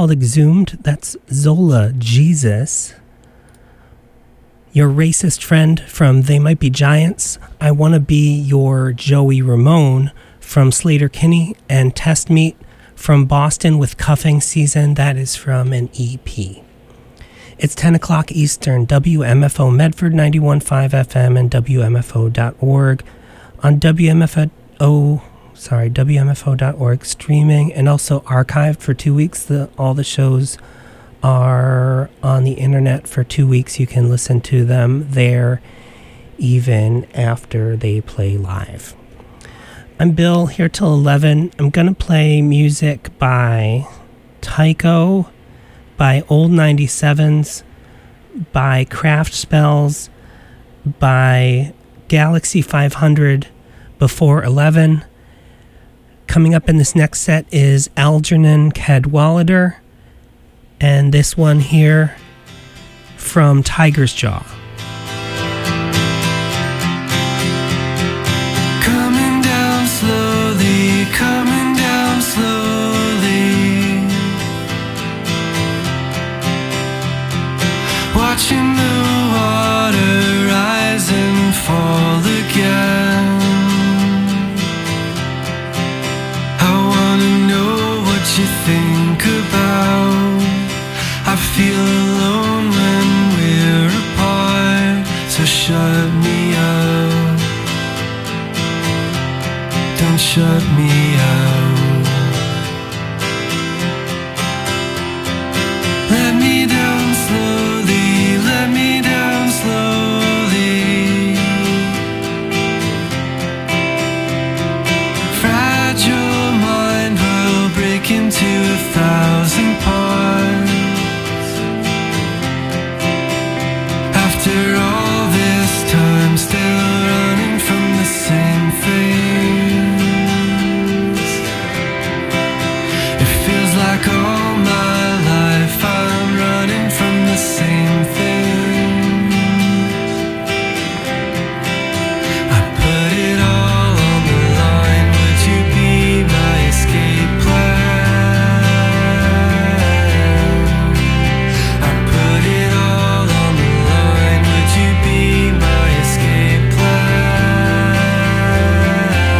called Exhumed. That's Zola Jesus. Your Racist Friend from They Might Be Giants. I Want to Be Your Joey Ramone from Slater Kinney. And Test Meet from Boston with Cuffing Season. That is from an EP. It's 10 o'clock Eastern. WMFO Medford 91.5 FM and WMFO.org. On WMFO.org streaming and also archived for 2 weeks. All the shows are on the internet for 2 weeks. You can listen to them there even after they play live. I'm Bill, here till 11. I'm going to play music by Tycho, by Old 97s, by Craft Spells, by Galaxy 500, Before 11. Coming up in this next set is Algernon Cadwallader, and this one here from Tiger's Jaw. Coming down slowly, coming down slowly, watching the water rise and fall again. I wanna know what you think about. I feel alone when we're apart, so shut me up. Don't shut me out. Let me down slowly, let me down slowly. Fragile mind will break into 1,000 parts. After all this time, still running from the same things. It feels like all my life I'm running from the same things. I put it all on the line. Would you be my escape plan? I put it all on the line. Would you be my escape plan?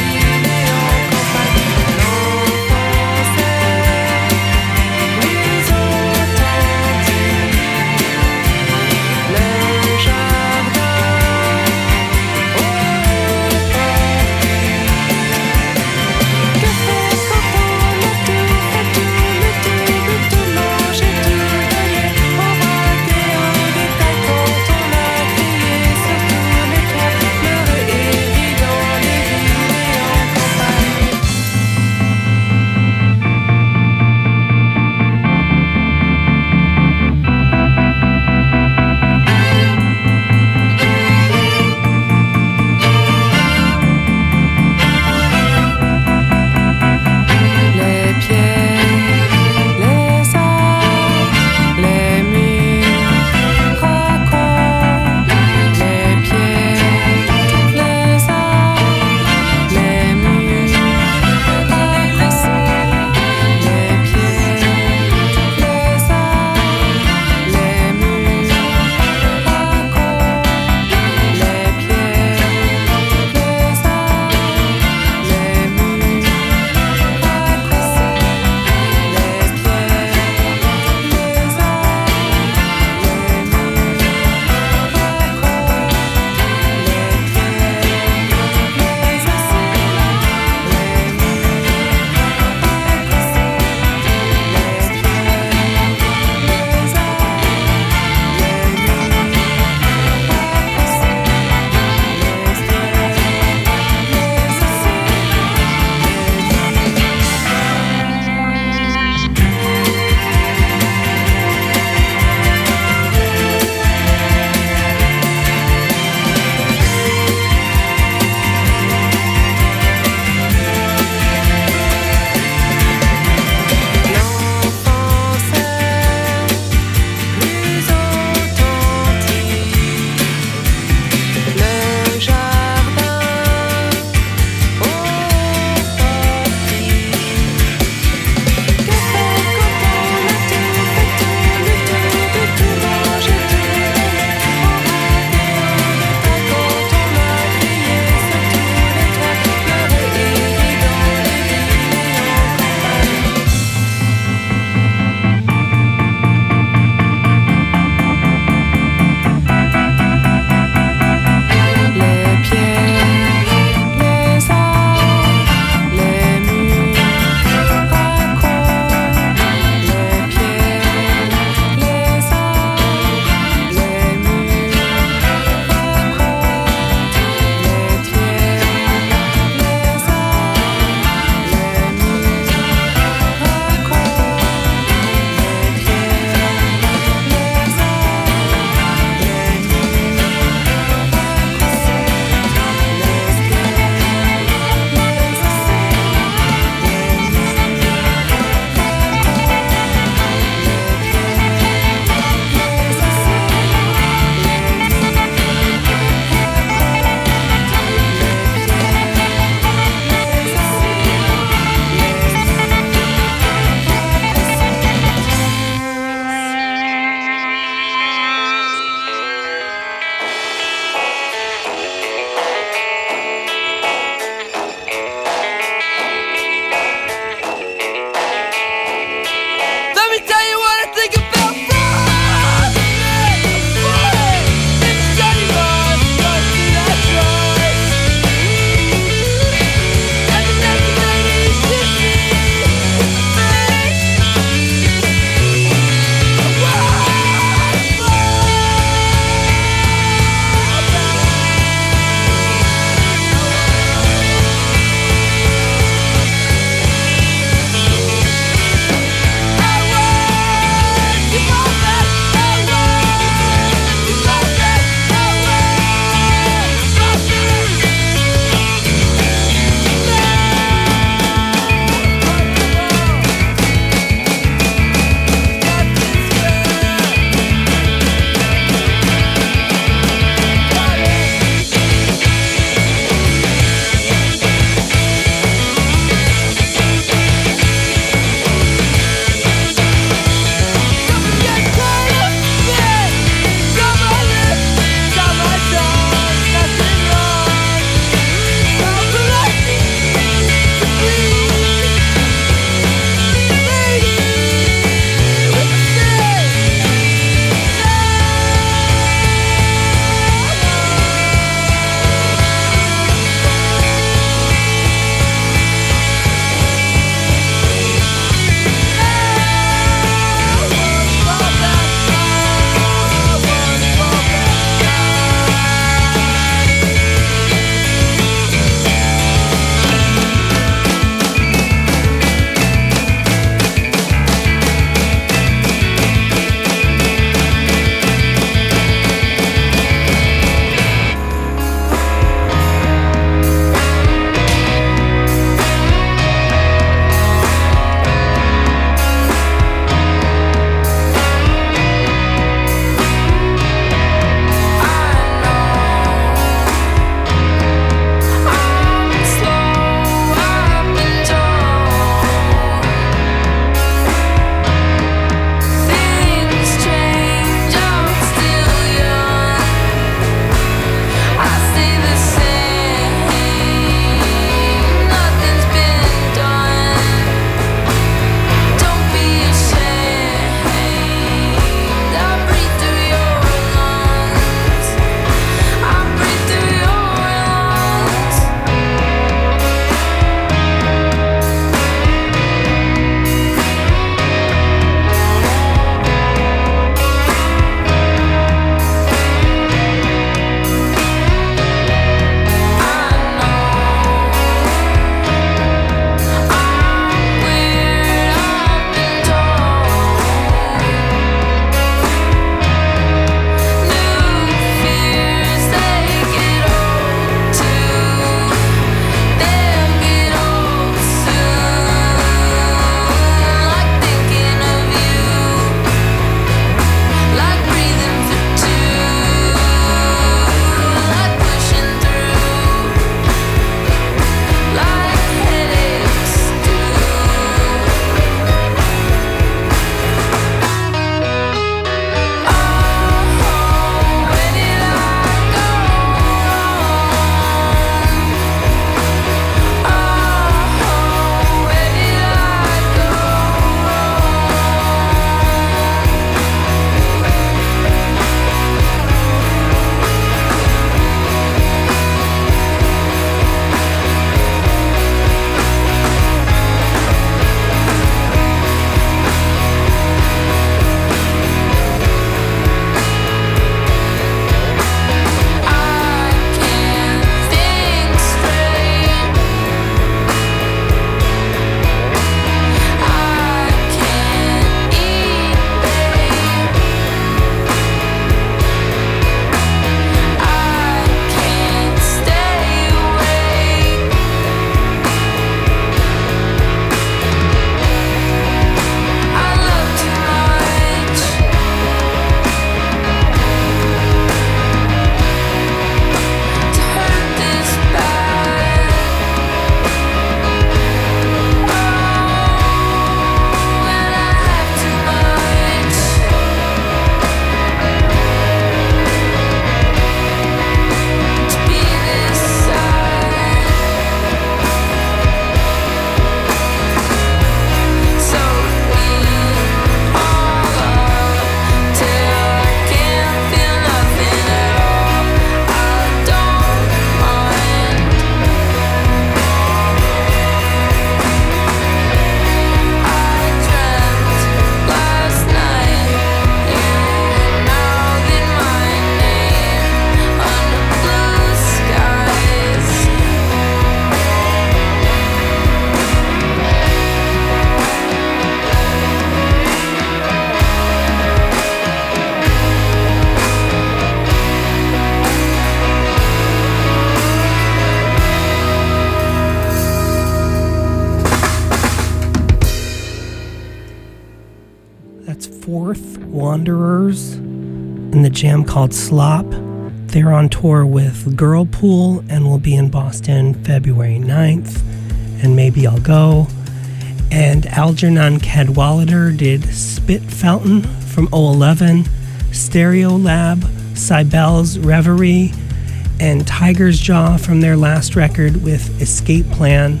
Wanderers and the jam called Slop. They're on tour with Girlpool and will be in Boston February 9th, and maybe I'll go. And Algernon Cadwallader did Spit Fountain from 011, Stereolab, Cybel's Reverie, and Tiger's Jaw from their last record with Escape Plan.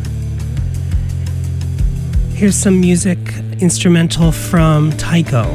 Here's some music instrumental from Tycho.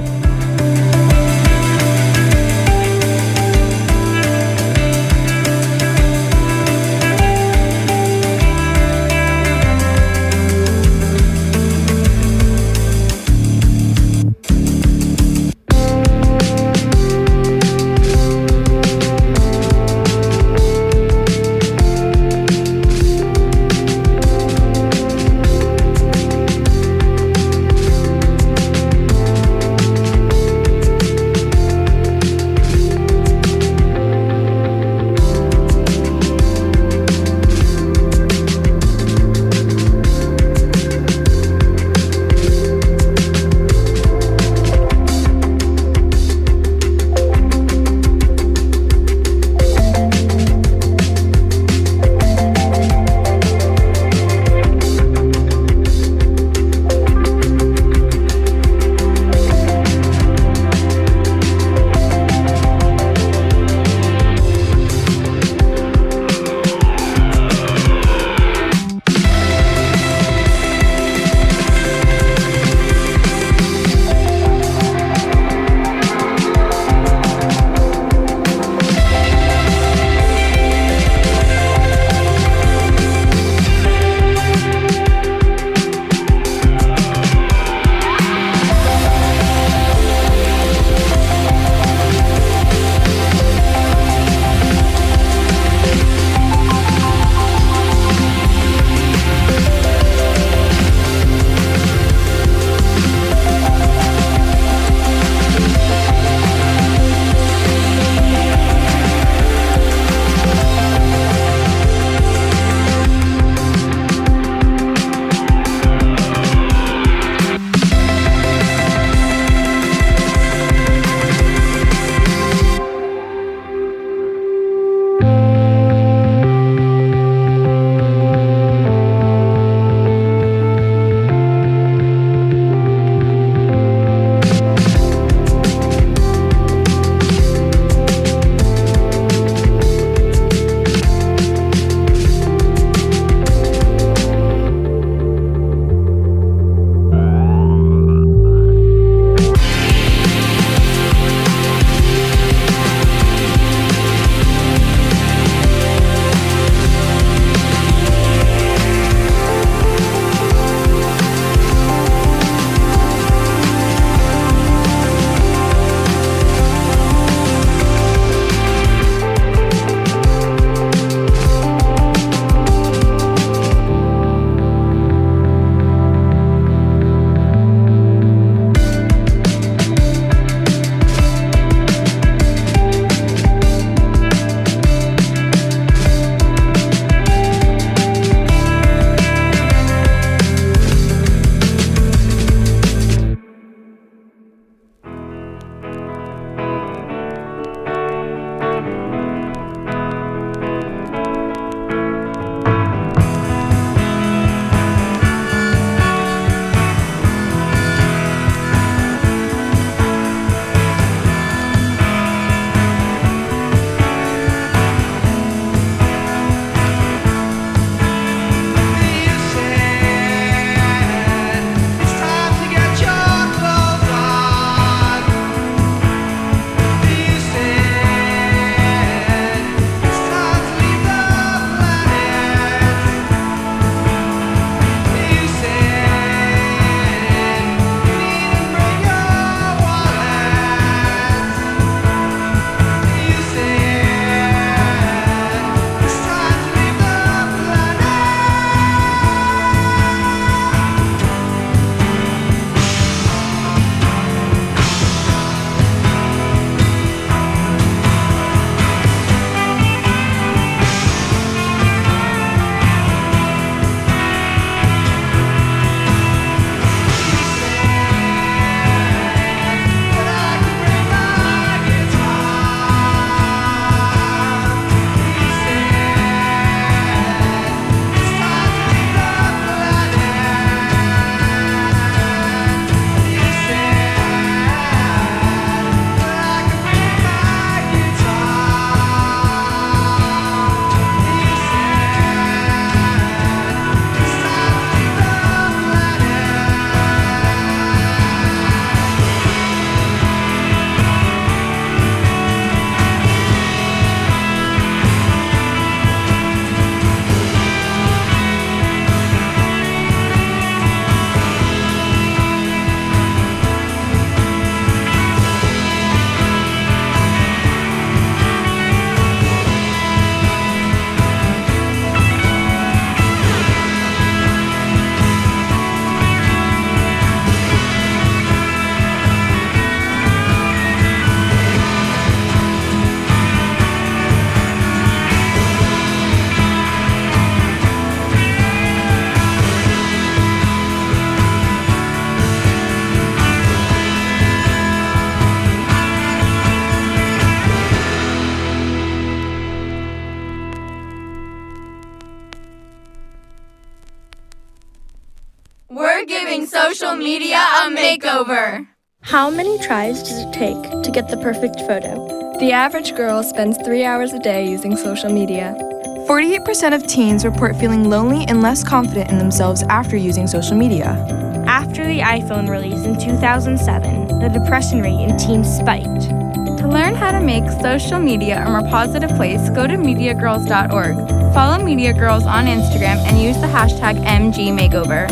social media a makeover. How many tries does it take to get the perfect photo? The average girl spends 3 hours a day using social media. 48% of teens report feeling lonely and less confident in themselves after using social media. After the iPhone release in 2007, the depression rate in teens spiked. To learn how to make social media a more positive place, go to MediaGirls.org. Follow Media Girls on Instagram and use the hashtag MGMakeover.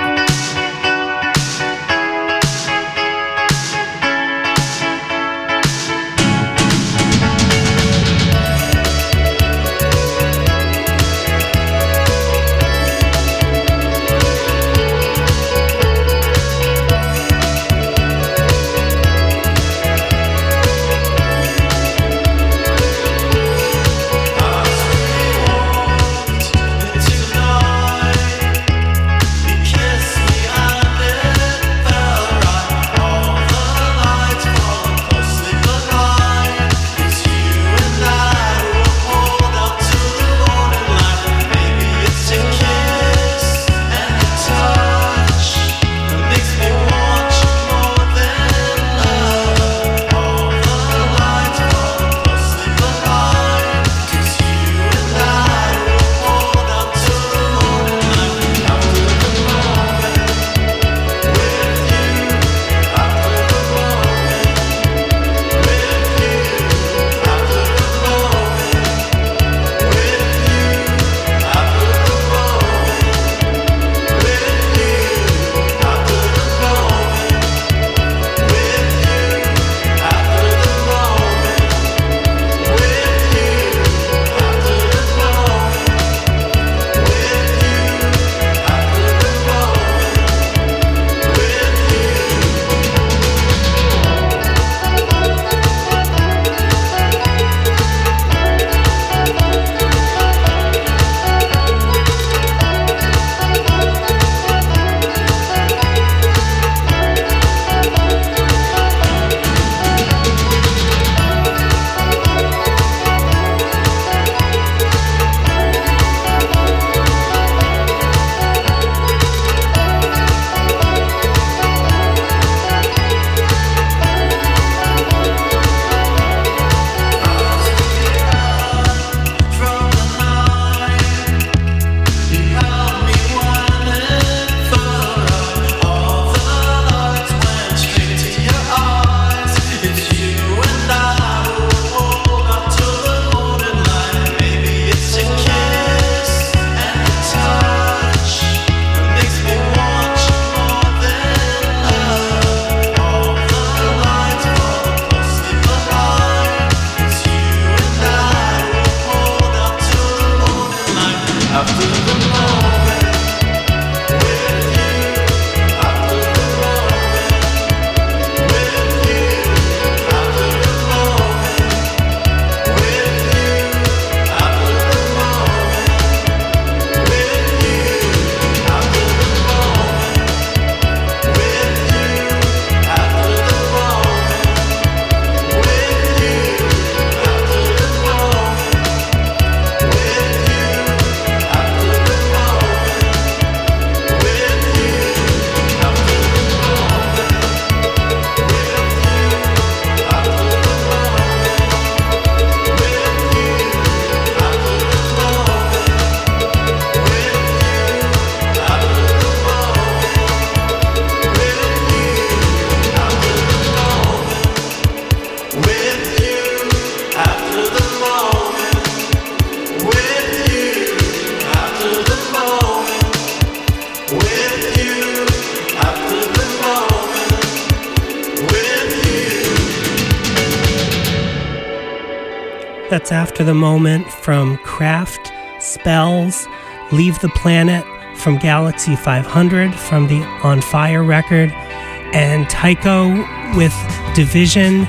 That's After the Moment from Craft, Spells, Leave the Planet from Galaxy 500 from the On Fire record, and Tycho with Division.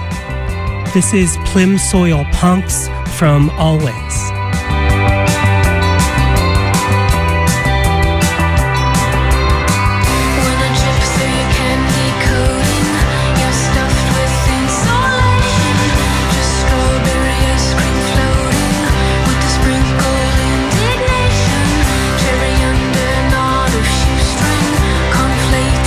This is Plim Soil Punks from Always. Conflate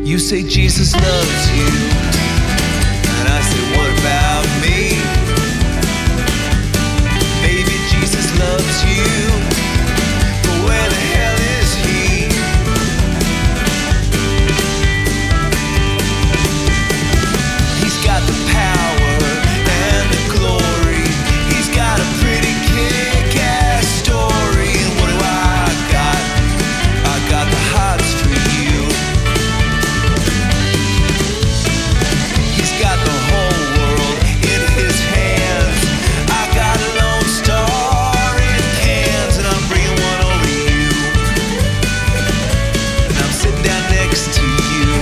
You say Jesus loves you, and I say, what about me? Maybe Jesus loves you, but where the hell is he? He's got the power and the glory. He's got a pretty kick-ass story. And what do I got? I got the hots for you. He's got the whole world in his hands. I got a lone star in cans, and I'm bringing one over to you. And I'm sitting down next to you.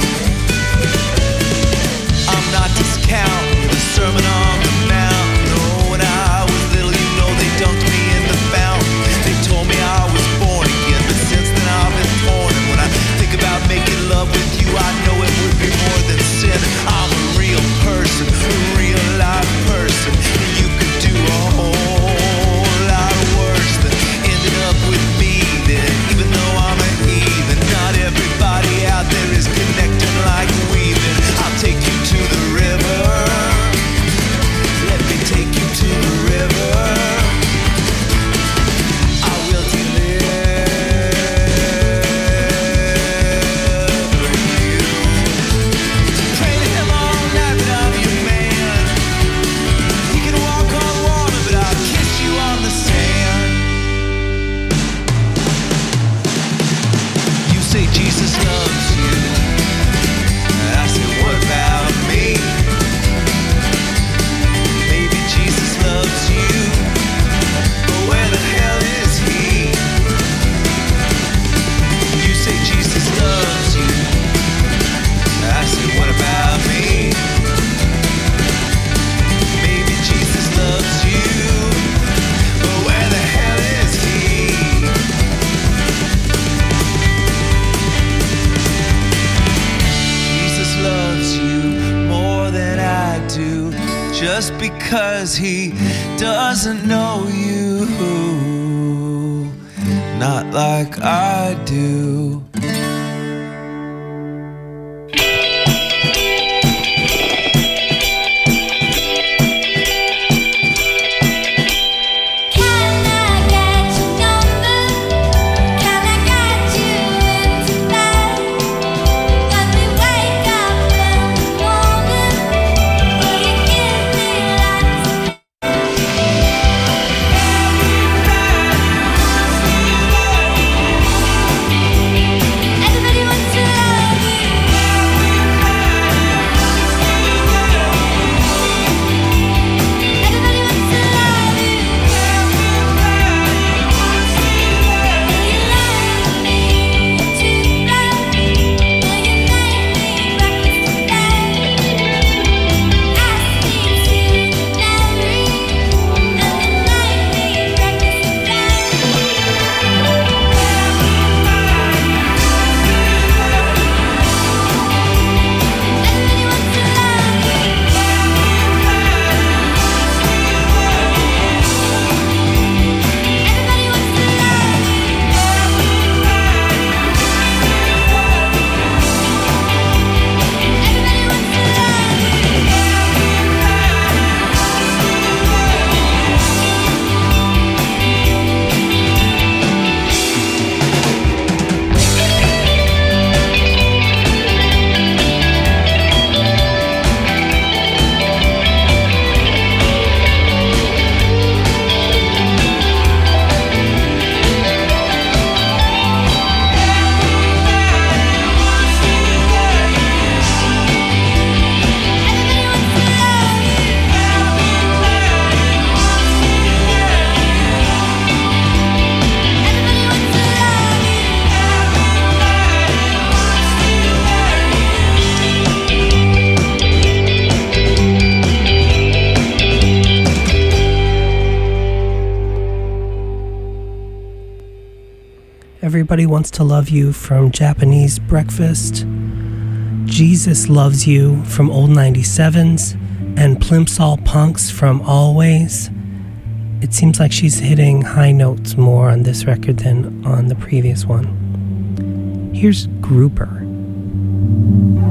I'm not discounting the Sermon on the Mount. No, when I was little, you know they dunked me in the fountain. They told me I was born again, but since then I've been torn. And when I think about making love with you, I know it would be more than sin. I'm a real person, a real live person, and you could do a whole lot worse than ending up with me. Then, even though I'm a heathen, not everybody out there is connecting like we've been. I'll take you to the river. Let me take you to the river. I will deliver you. Pray to him all night that I'm your man. He can walk on water, but I'll kiss you on the sand. You say Jesus loves you, and I say, what about me? Maybe Jesus loves you, but where the hell is he? You say Jesus loves you, and I say, what about me? Maybe Jesus loves you, but where the hell is he? Jesus loves you more than I do, just because he doesn't know you, not like I do. Can I get your number? Can I get you into bed? Let me wake up in the morning. Will you give me lots of Everybody wants to love you. Everybody wants to love you. Will you love me to love? Will you make me breakfast in bed? Ask me to marry, and then make me breakfast in bed. Everybody wants to love you. Everybody wants to love you. Everybody wants to love Everybody Wants to Love You from Japanese Breakfast, Jesus Loves You from Old 97s, and Plimsoll Punks from Always. It seems like she's hitting high notes more on this record than on the previous one. Here's Grouper.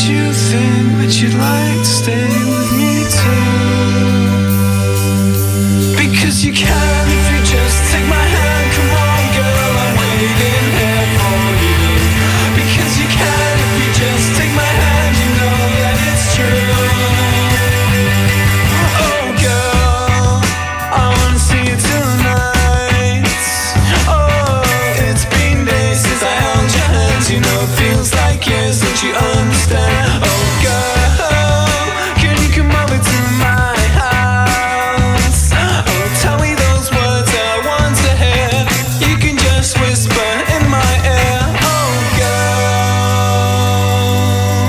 you think that you'd like to stay with me too. Because you can if you just take my hand. Come on, girl, I'm waiting here for you. Because you can if you just take my hand. You know that it's true. Oh, girl, I wanna see you tonight. Oh, it's been days since I held your hands. You know it feels like years, don't you understand? Oh, girl, can you come over to my house? Oh, tell me those words I want to hear. You can just whisper in my ear. Oh, girl.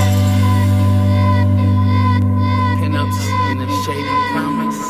Pinups in the shade of promise.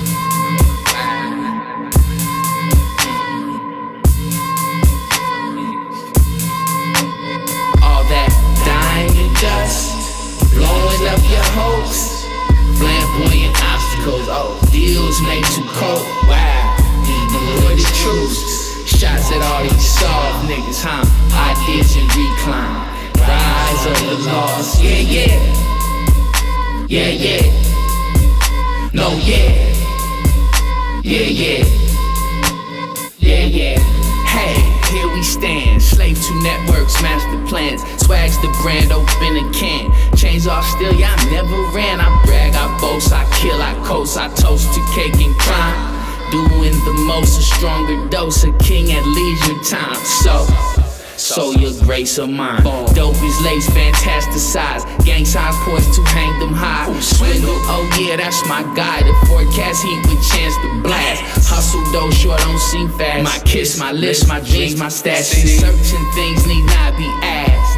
All that diamond dust, blowing up your hopes, flamboyant obstacles. Oh, deals made too cold. Wow, avoided truths, shots at all these soft niggas, huh? Ideas in recline, rise of the lost. Yeah, yeah, yeah, yeah. No, yeah, yeah, yeah, yeah, yeah. Hey, here we stand, slave to networks, master plans. Swags the brand, open a can. Chains off still, yeah, I never ran. I brag, I boast, I kill, I coast, I toast to cake and crime. Doing the most, a stronger dose, a king at leisure time. So your grace of mine. Dope is lace, fantasticize. Gang signs poised to hang them high. Swindle, oh yeah, that's my guy. The forecast heat with chance to blast. Hustle though, sure don't seem fast. My kiss, my lips, my dreams, my stats. Certain things need not be asked.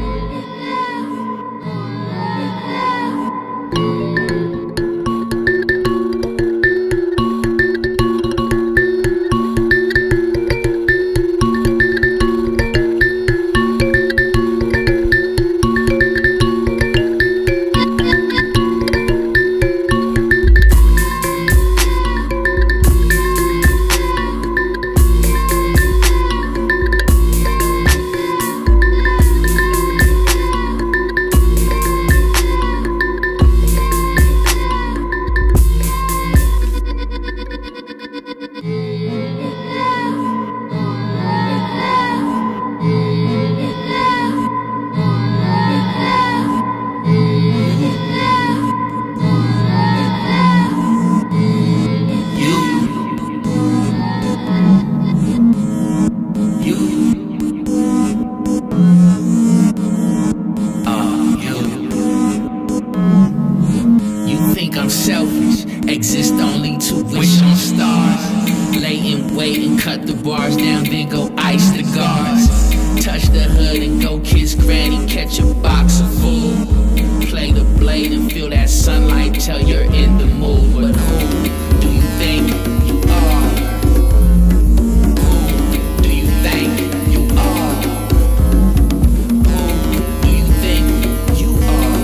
Selfish, exist only to wish on stars. Lay in wait and cut the bars down, then go ice the guards. Touch the hood and go kiss granny, catch a box of food. Play the blade and feel that sunlight till you're in the mood. But who do you think you are? Who do you think you are? Who do you think you are?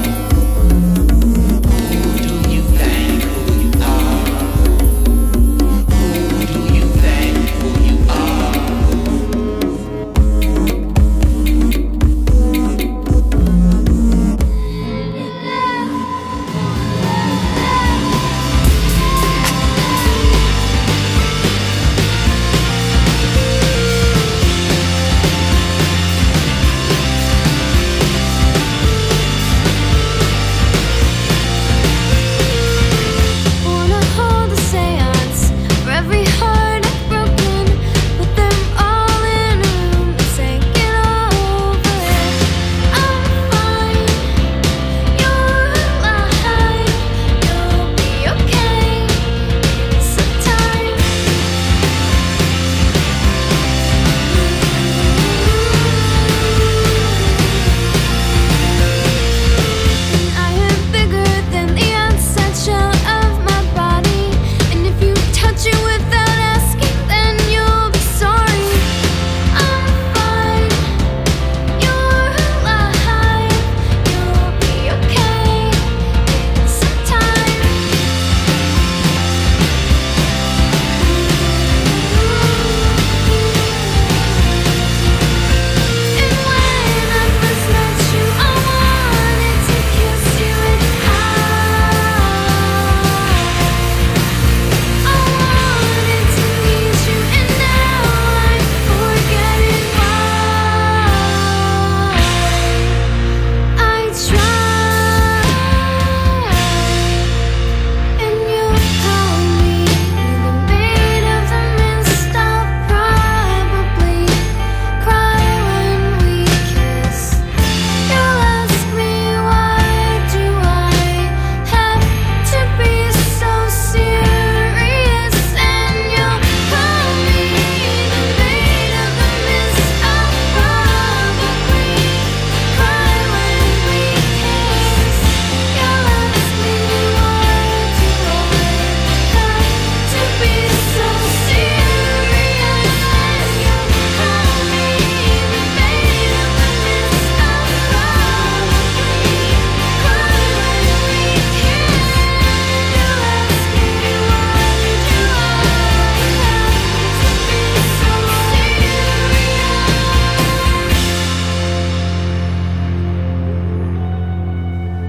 Who do you think who you are? Who do you think who you are?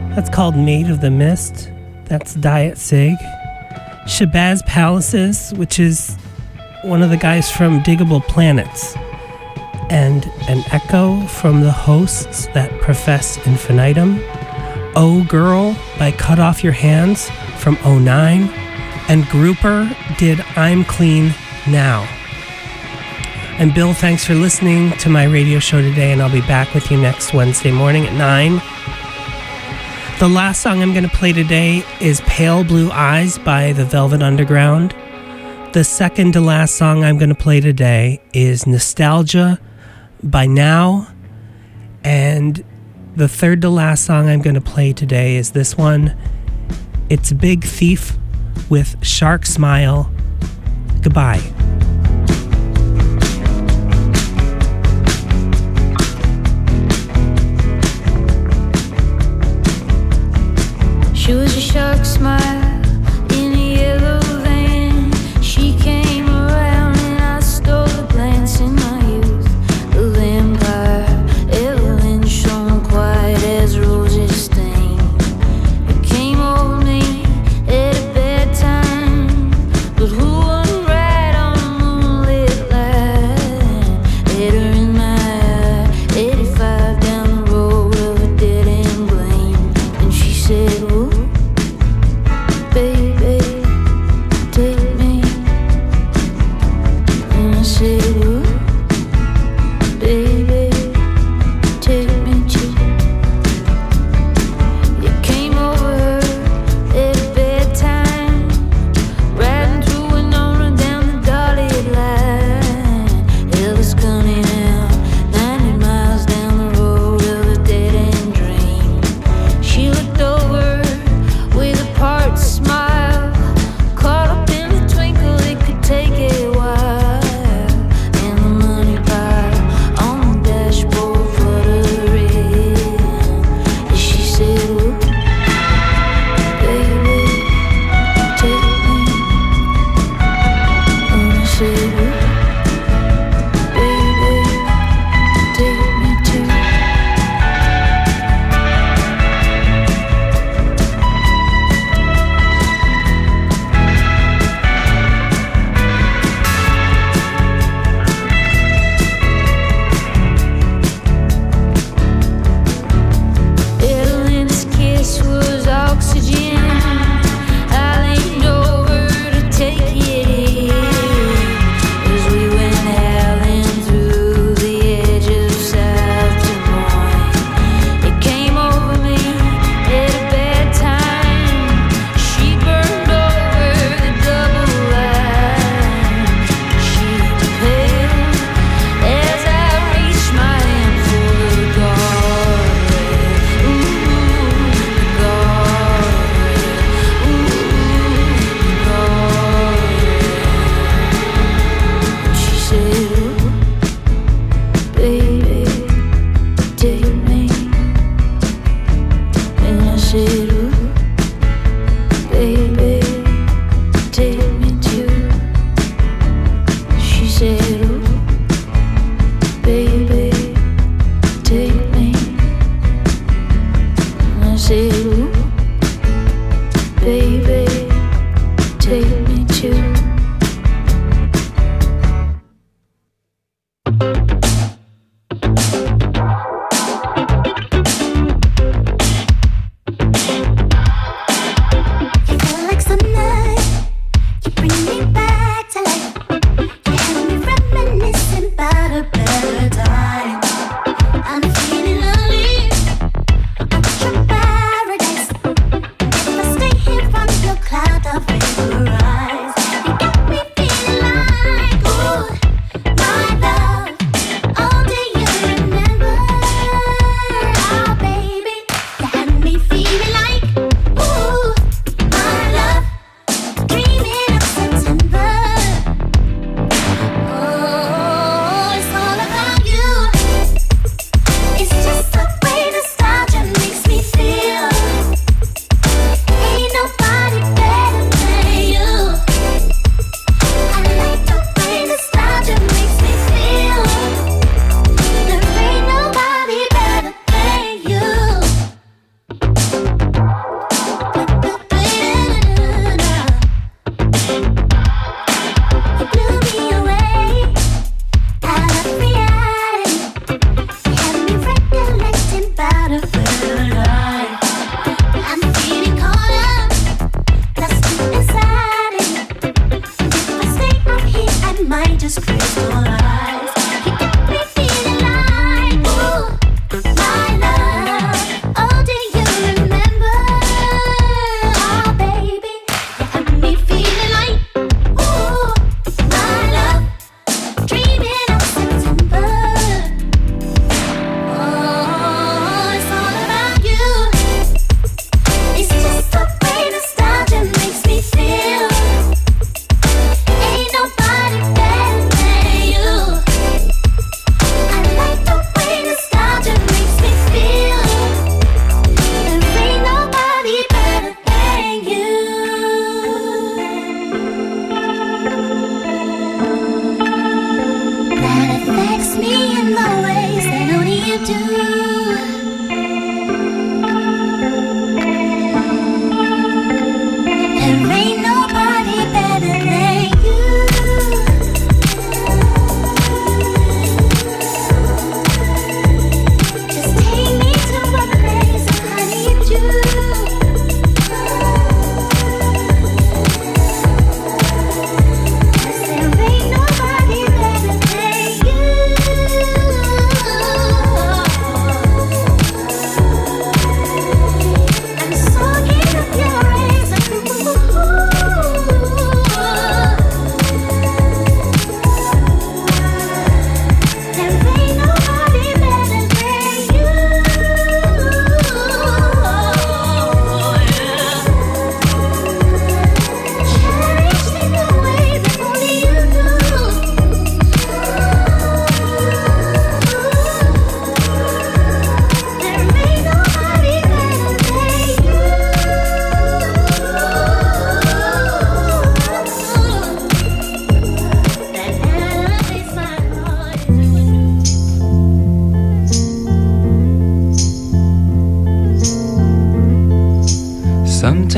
That's called Maid of the Mist. That's Diet Sig. Shabazz Palaces, which is one of the guys from Diggable Planets. And an echo from the hosts that profess infinitum. Oh Girl by Cut Off Your Hands from 09. And Grouper did I'm Clean Now. I'm Bill. Thanks for listening to my radio show today, and I'll be back with you next Wednesday morning at 9. The last song I'm going to play today is Pale Blue Eyes by the Velvet Underground. The second to last song I'm going to play today is Nostalgia by Now. And the third to last song I'm going to play today is this one. It's Big Thief with Shark Smile. Goodbye. She was a shark smile in a yellow van. She came around and I stole a glance in my youth. The vampire, Evelyn, shone quiet as roses stain. It came over me at a bad time, but who wouldn't ride on a moonlit line? Had her in my eye, 85 down the road of a dead-end blame. And she said, "Whoa."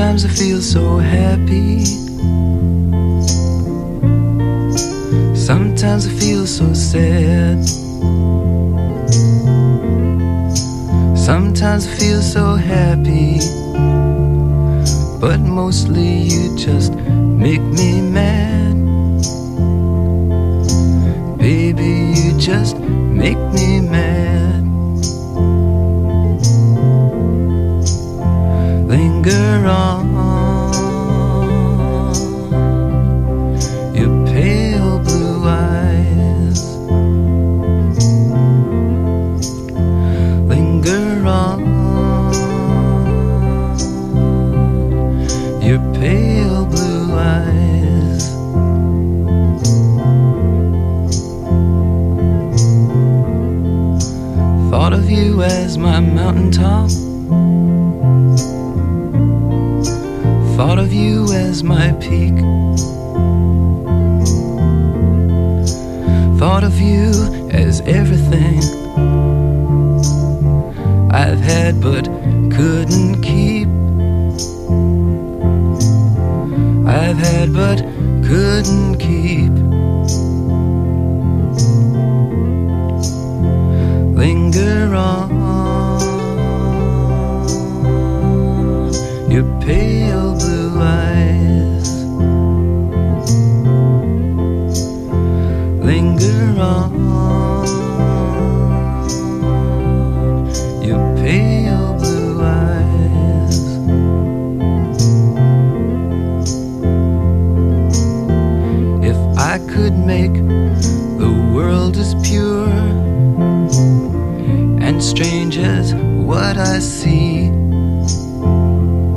Sometimes I feel so happy. Sometimes I feel so sad. Sometimes I feel so happy, but mostly you just make me mad. Baby, you just make me mad. Linger on, your pale blue eyes. Linger on, your pale blue eyes. Thought of you as my mountaintop. Thought of you as my peak. Thought of you as everything I've had but couldn't keep. I've had but couldn't keep. Linger on, your pale blue eyes. Linger on,